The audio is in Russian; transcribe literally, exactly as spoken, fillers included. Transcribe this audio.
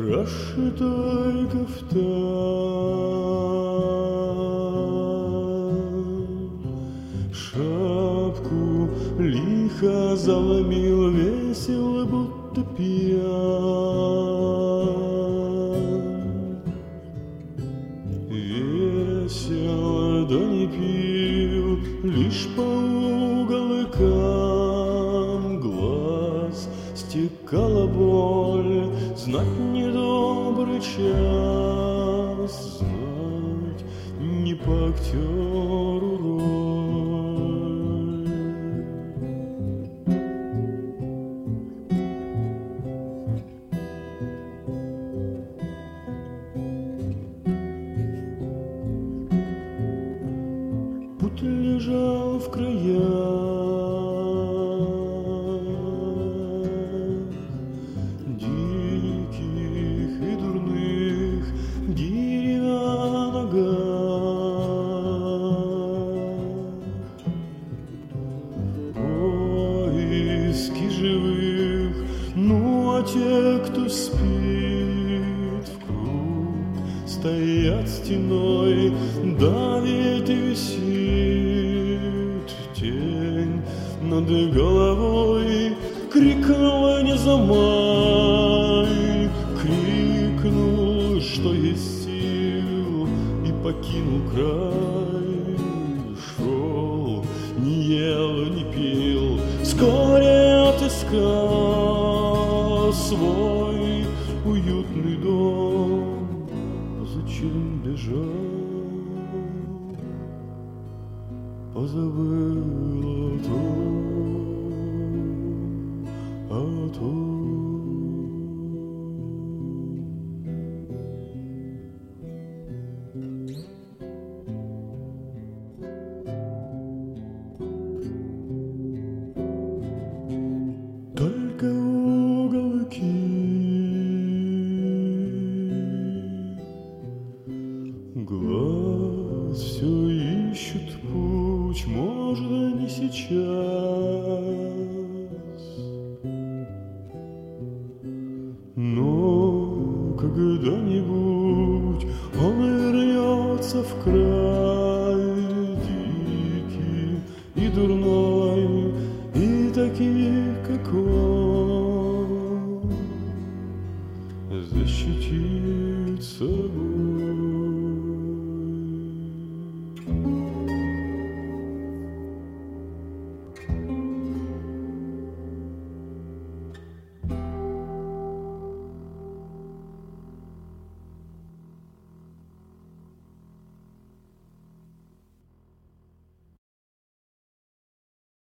расшитой кафтан, шапку лихо заломил, весел, будто пьян. Весел, да не пил, лишь по уголкам глаз стекала боль. Знать недобрый час, знать не по актеру роль. Путь лежал в краях диких и дурных, гири на ногах, поиски живых. Ну а те, кто спит в круг, стоят стеной, давит и висит тень над головой. Крикнула не замай, крикнул, что есть сил, и покинул край. Шел, не ел, не пил, вскоре отыскал свой уютный дом. А зачем бежал? Позабыл о том, о том. Только уголки глаз все ищут путь, может, не сейчас, но когда-нибудь он вернется в край.